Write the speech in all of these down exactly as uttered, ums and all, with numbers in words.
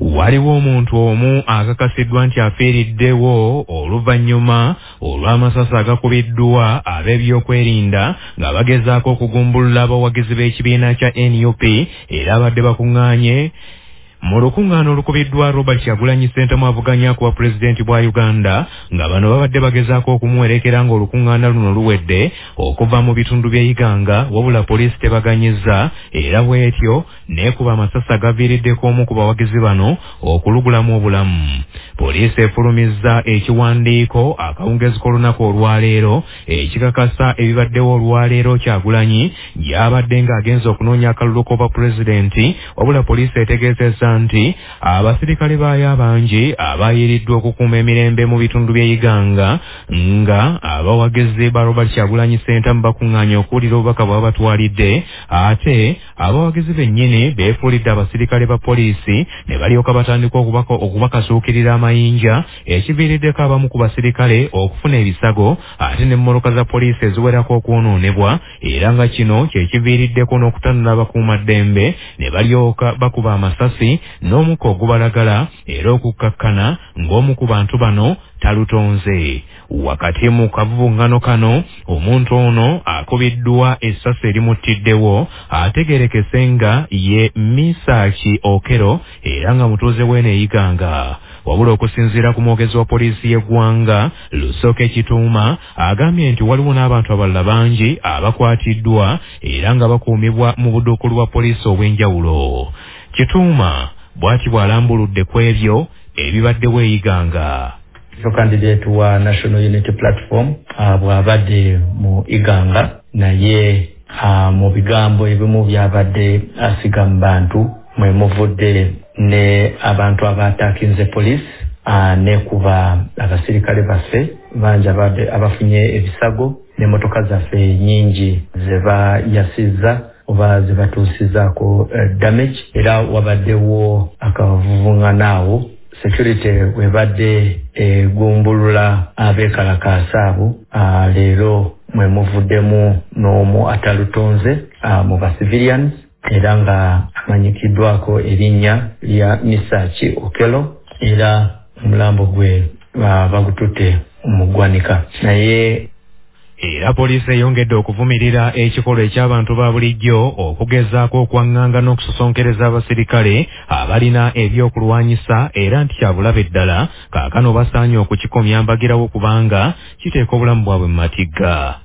waliwo omuntu omu akakasiddwa nti afiiriddewo oluvannyuma olw'amasasi agakubiddwa ab'ebyokwerinda nga bagezaako okugumbulula abawagizi b'ekibiina kya N U P era abadde bakuŋŋaanye mu lukuŋŋaana olukubiddwa Robert Kyagulanyi Ssentamu avuganya ku bwa pulezidenti bwa Uganda nga bano babadde bagezaako okumuwerekera ng'olukuŋŋaana luno luwedde okuva mu bitundu bye Iganga wabula poliisi tebaganyizza era bw'etyo neekuba amasasi agaviiriddeko omu ku bawagizi bano okulugulamu obulamu. Poliisi efulumizza ekiwandiiko akawungezi k'olunaku olwaleero ekikakasa ebibaddewo olwaleero Kyagulanyi gy'abadde ng'agenza okunoonya akalulu k'obwa pulezidenti wabula poliisi etegeezezza nti abasirikale baayo abangi abaayiriddwa okukuuma emirembe mu bitundu bye Iganga nga abawagizi ba Robert Kyagulanyi Ssentamu bakuŋŋaanya okuwulira obubaka bw'aba batwalidde ate abawagizi bennyini beefuulidde abasirikale ba poliisi ne balyoka batandika okubakasuukirira amayinja ekiviiriddeko abamu ku basirikale okufuna ebisago ate n'emmoloka za poliisi eziwerako okwonoonebwa era nga kino kye kiviiriddeko n'okutanula abakuumaddembe ne balyoka bakuba amasasi n'omukka ogubalagala era okukkakkana ng'omu ku bantu bano talutonze. Wakati mu kavubuŋŋano kano omuntu ono akubiddwa essasi erimuttiddewo ategeerekese nga ye Misaki Okero era nga mutuuze w'ene Iganga. Wabula okusinziira ku mwogezi wa poliisi y'eggwanga Lusoke Kituuma agambye nti waliwo n'abantu abalala bangi abakwatiddwa era nga bakuumibwa mu buduukulu bwa poliisi obw'enjawulo. Kituuma bw'ati bw'alambuludde ku ebyo ebibaddewo e Iganga. So candidate wa National Unity Platform uh, bw'abadde mu Iganga naye uh, mu bigambo ebimu by'abadde asiga mu bantu mwe muvudde ne abantu abataakinze poliisi uh, ne kuba abasirikale baffe bangi abadde abafunye ebisago n'emmotoka zaffe nyingi ze bayasizza oba ze batuusizaako uh, damage era wabaddewo akavubuŋŋanaawo security webadde egumbulula abeekalakaasa abo leero mwe muvuddemu n'omu atalutonze mu ba civilians era nga amanyikiddwako erinnya lya Misaki Okelo era omulambo gwe bagututte mu ggwanika. Naye era poliisi eyongedde okuvumirira ekikolwa eky'abantu ba bulijjo okugezaako okwaŋŋanga n'okusosonkereza abasirikale abalina ebyokulwanyisa era nti kyabulabe ddala kaakano basaanye okukikomya mbagirawo kubanga kiteeka obulamu bwabwe mu matigga.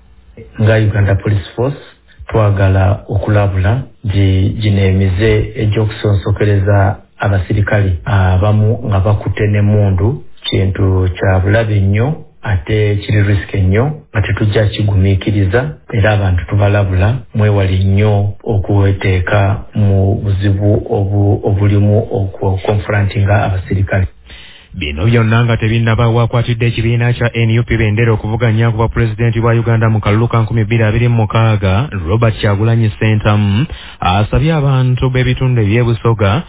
Nga Uganda Police Force twagala okulabula gino emize egy'okusonsokereza abasirikale abamu nga bakutte n'emmundu kintu kya bulabe nnyo ate kiri risk nnyo ate tujja kigumiikiriza era abantu tubalabula mwewali nnyo okuweteeka mu buzibu obulimu okukonfrontinga abasirikale. Bino byonna nga tebinnaba akwatidde ekibiina kya N U P bendera okuvuganya ku bwa pulezidenti bwa Uganda mu kalulu ka nkumi bbiri abiri mu mukaaga Robert Kyagulanyi Ssentamu asabye abantu b'ebitundu eby'ebusoga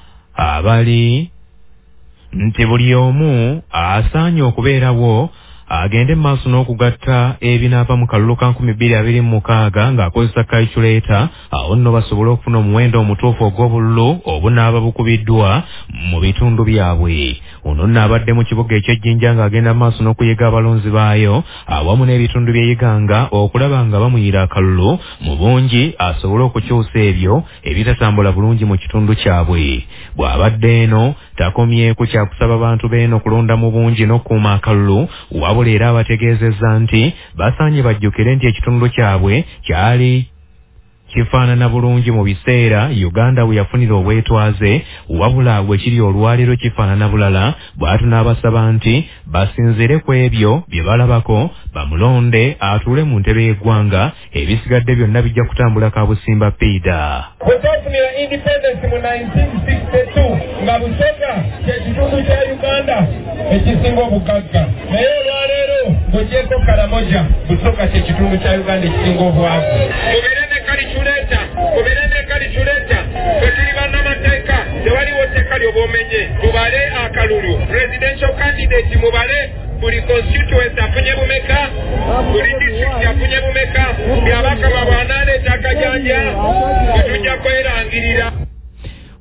abali nti buli omu asaanye okubeerawo agende mu maaso n'okugatta ebinaava mu kalulu ka nkumi bbiri abiri mu mukaaga ng'akozesa calculator awo nno basobole okufuna omuwendo omutuufu ogw'obululu obunaaba bukubiddwa mu bitundu byabwe. Ono nno abadde mu kibuga eky'Ejjinja ng'agenda mu maaso n'okuyiga abalonzi baayo awamu n'ebitundu bye Iganga okulaba nga bamuyira akalulu mu bungi asobole okukyusa ebyo ebitatambula bulungi mu kitundu kyabwe. Bw'abadde eno takomyeku kyakusaba abantu beeno kulonda mu bungi n'okukuuma akalulu wabula era abategeezezza nti basaanye bajjukire nti ekitundu kyabwe kyali kifaanana bulungi mu biseera Uganda bwe yafunira obwetwaze wabula bwe kiri olwaleero kifaanana bulala bw'atu n'abasaba nti basinzire ku ebyo bye balabako bamulonde atuule mu ntebe y'eggwanga ebisigadde byonna bijja kutambula kabusimba piida. Bwe twafunira independence mu nineteen sixty-two nga Busoga ky'ekitundu kya Uganda ekisinga obugagga naye olwaleero ng'ogyeko Karamoja Busoga ky'ekitundu kya Uganda ekisinga obwavu. Kalichuleta kubirene kalichuleta kwetuli bannamateeka tewaliwo tteeka ly'obwomenye tubale akalulu presidential candidate mubale buli constituency afunye bumeka buli district afunye bumeka byabaka babwanaaleeta akajanja tetujja kwerangirira.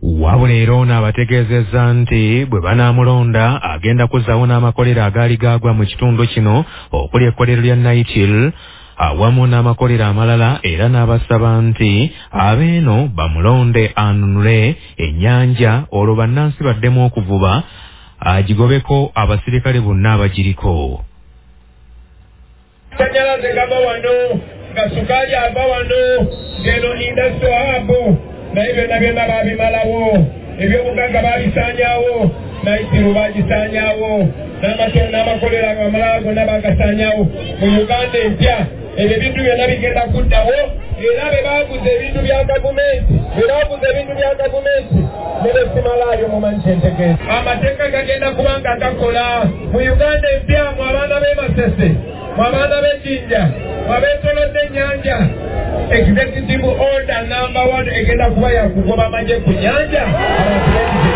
wabula era ono abategeezezza nti bwe banaamulonda agenda kuzzaawo n'amakolero agaali gaagwa mu kitundu kino okuli ekkolero lya Naitil awamu n'amakolero amalala, era n'abasaba nti abeeno bamulonde anunule ennyanja olwo bannansi baddemu okuvuba agigobeko abasirikale bonna abagiriko. Sanyalaze gava wano, gasukaali ava wano, geno industry hub, naye byonna byonna baabimalawo, ebyobugagga baabisaanyaawo, Naitiru baagisaanyaawo, n'amatono n'amakolero amalala gonna baagasaanyaawo. Mu Uganda empya ebyo ebintu byonna bigenda kuddawo, era be baaguza ebintu bya gavumenti, be baaguza ebintu bya gavumenti nebe simalaayo mumanyi kyentegeeza. Amateeka gagenda kuba nga gakola mu Uganda empya, mu abaana b'e Masese, mu abaana b'e Jinja, mu abeetolodde ennyanja. Executive order number one egenda kuba yakugoba amagye ku nnyanja abantu